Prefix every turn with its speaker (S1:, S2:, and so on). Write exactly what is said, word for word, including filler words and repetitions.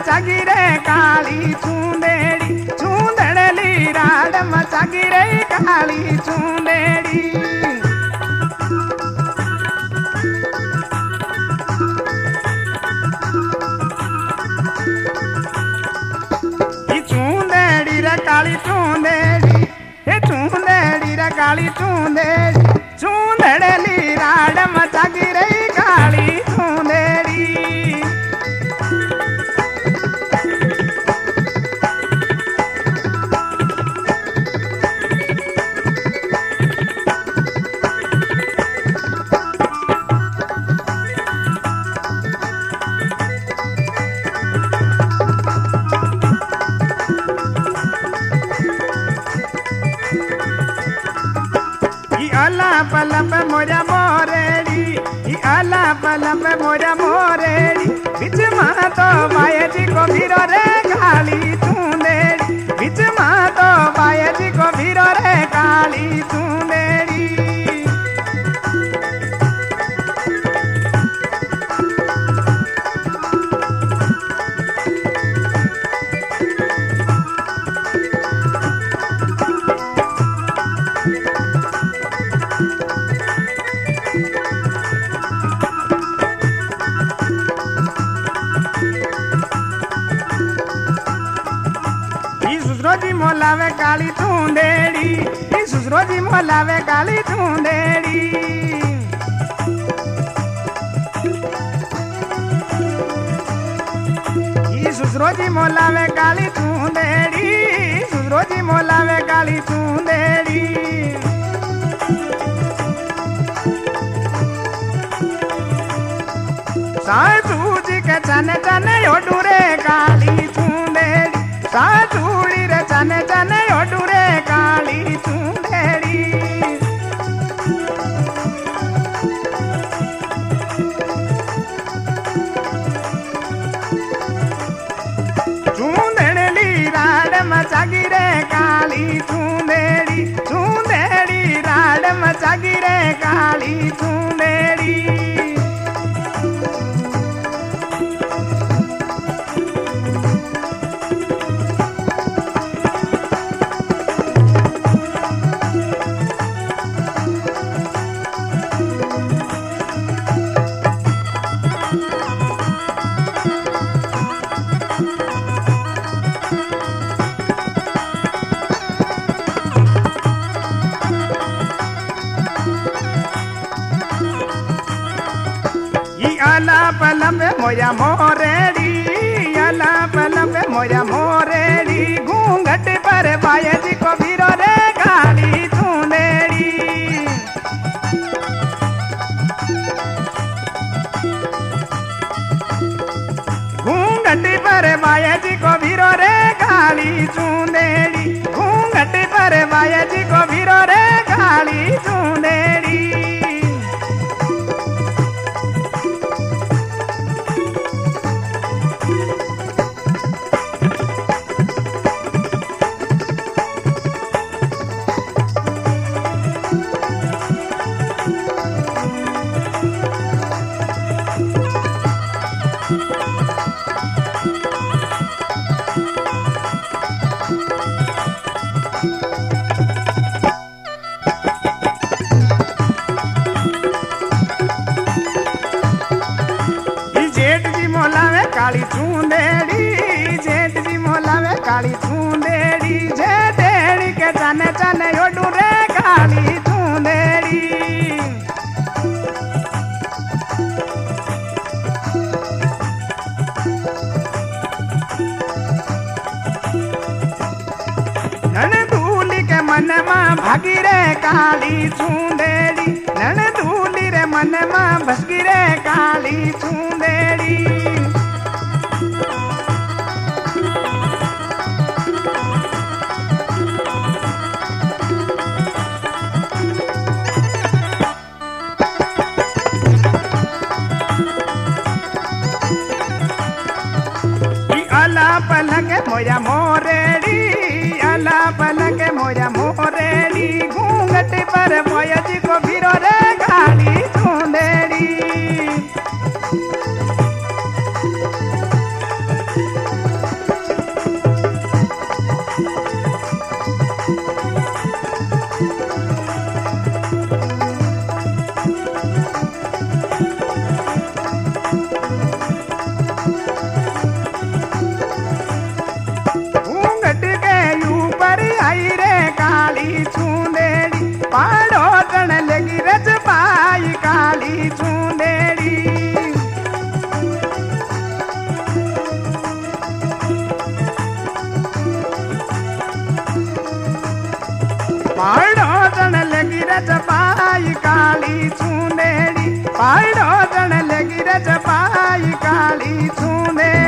S1: मचागी रे काली चूंदेड़ी चूंदड़ली राड मचागी रे काली चूंदेड़ी चूंदेड़ी रे काली चूंदेड़ी हे चूंदेड़ी रे काली चूंदेड़ी चूंदड़ली राड मचागी रे काली चूंदेड़ी आला पलप मोरा मोरेड़ी ई आला पलप मोरा मोरेड़ी बिच मा तो बाया जी को भीरो रे काली चूंदेड़ी बिच मा तो बाया जी को भीरो रे काली चूंदेड़ी सुसरोजी मोलावे काली चूंदेड़ी ई सुसरोजी मोलावे काली चूंदेड़ी ई सुसरोजी मोलावे काली चूंदेड़ी सुसरोजी मोलावे काली चूंदेड़ी सासू जी के चने चने ओडू रे काली चूंदेड़ी सासुड़ी रे चने चने ओडू रे काली चूंदेड़ी चूंदेड़ी राड मचागी रे काली चूंदेड़ी चूंदेड़ी राड मचागी रे काली चूंदेड़ी आला पलम मोया मोरेड़ी आला पलम मोया मोरेड़ी घूंघट पर बाया जी को भीरो रे काली चूंदेड़ी घूंघट पर बाया जी को भीरो रे काली चूंदेड़ी घूंघट पर बाया जी को भीरो रे काली चूंदेड़ी काली चूंदेड़ी जेठ जी मोलावे काली चूंदेड़ी जेठेड़ी के चने चने ओडू रे काली चूंदेड़ी नन दूली के मन मां भागी रे काली चूंदेड़ी नन दूली रे मन मां भसगी रे काली चूंदेड़ी आला पलक मोया मोरेड़ी आला पलक मोया मोरेड़ी घूंघट पर मोया जी को भीरो रे काली चूंदेड़ी पाड़ो जन लगी रजपाई काली चूंदेड़ी, पाड़ो जन लगी रजपाई काली चूंदेड़ी।